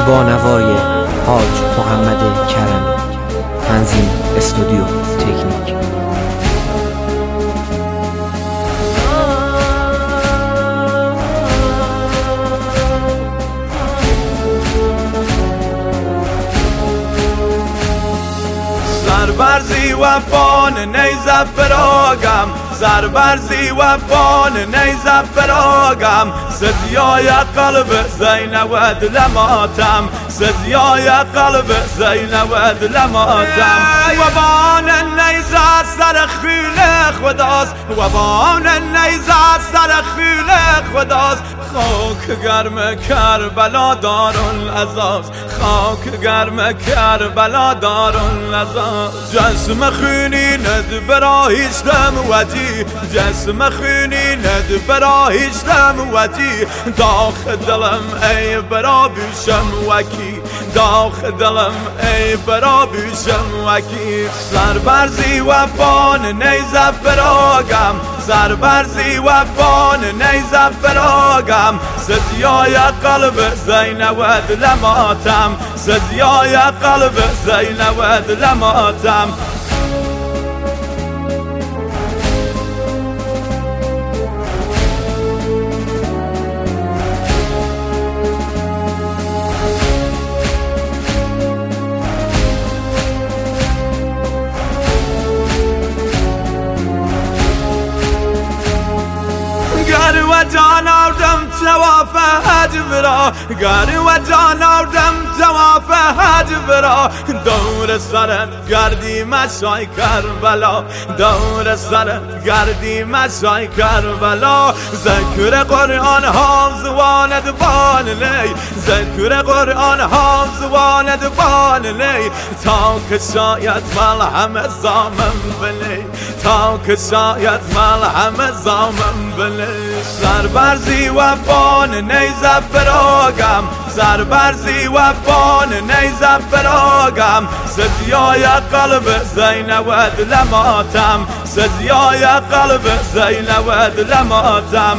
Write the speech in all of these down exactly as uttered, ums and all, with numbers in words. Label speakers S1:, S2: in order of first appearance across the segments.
S1: با نوای حاج محمد کرمی. تنظیم استودیو تکنیک.
S2: سربرزی و بان نیزه براگم، سربرزی و بان نیزه براگم، سدیای قلب زینود لماتم، سدیای قلب زینود لماتم. و بان نیزه سر خیل خداست، و بان نیزه سر خیل خداست. خاک گرم کربلا دارالعزاست، خاک گرم کربلا دارالعزاست. جسم خونی ند براهیشتم وجی، جسم خونی ند براهیشتم وجی. داخ دلم ای برا بیشم وکی، داخ دلم ای برا بیشم وکی. سربرزی و بان نیزه براگم، سربرزی و بان نیزه براگم، سدیای قلب زینود لماتم، سدیای قلب زینود لماتم. گر و جان آردم تواف حج برا، گر و جان آردم تواف حج برا. دور سرت گردی مشای کربلا، دور سرت گردی مشای کربلا. ذکر قرآن حافظواند بان لی، ذکر قرآن حافظواند بان لی. تا که شاید ملهم زامم بلی، تا که شاید ملهم زامم بلی. سربرزی و بان نیزه براگم، سربرزی و بان نیزه براگم، سدیای قلب زینود لماتم، سدیای قلب زینود لماتم.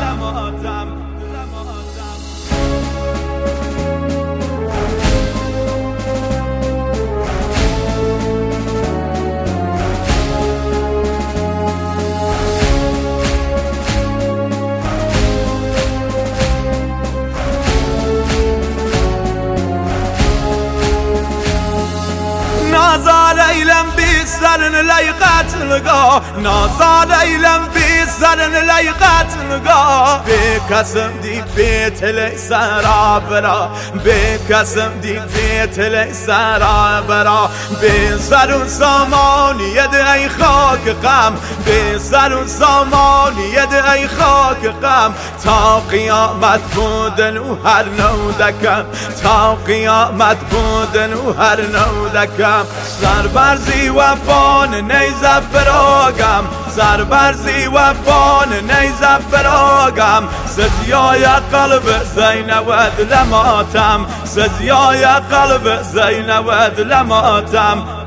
S2: نازال ایلم بی سرن لی قتلگاه، نازال ایلم بی سرن لی قتلگاه. بی قسم دی بیت لی سرا برا، بی قسم دی بیت لی سرا برا. بی سر و سامانی ید ای خاک غم، بی سر و سامانی ید ای خاک غم. تا قیامت بودن و هر نودکم، تا قیامت بودن و هر نودکم. سربرزی و بان نیزه براگم، سربرزی و بان نیزه براگم، سدیای قلب زینود لماتم، سدیای قلب زینود لماتم.